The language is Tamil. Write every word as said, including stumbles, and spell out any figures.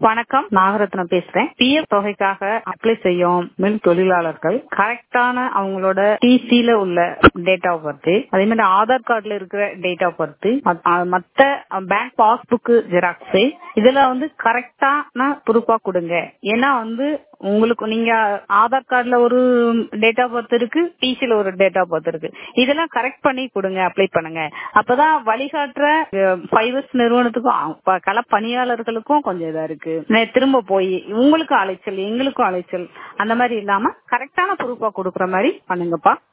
வணக்கம், நாகரத்னம் பேசுறேன். பிஎஃப் தொகைக்காக அப்ளை செய்யும் மின் தொழிலாளர்கள் கரெக்டான அவங்களோட டிசில உள்ள டேட் ஆஃப் பர்த், அதே மாதிரி ஆதார் கார்டுல இருக்கிற டேட் ஆஃப் பர்த், மத்த பேங்க் பாஸ்புக் ஜெராக்ஸ், இதுல வந்து கரெக்டான ப்ரூஃபா கொடுங்க. ஏன்னா வந்து உங்களுக்கு நீங்க ஆதார் கார்டுல ஒரு டேட் ஆஃப் பர்த் இருக்கு, டிசில ஒரு டேட் ஆஃப் பர்த் இருக்கு, இதெல்லாம் கரெக்ட் பண்ணி கொடுங்க, அப்ளை பண்ணுங்க. அப்பதான் வழிகாட்டுற ஃபைவர்ஸ் நிறுவனத்துக்கும் கள பணியாளர்களுக்கும் கொஞ்சம் இதா இருக்கு. திரும்ப போய் உங்களுக்கு அலைச்சல் எங்களுக்கும் அலைச்சல் அந்த மாதிரி இல்லாம கரெக்டான ப்ரூஃபா கொடுக்குற மாதிரி பண்ணுங்கப்பா.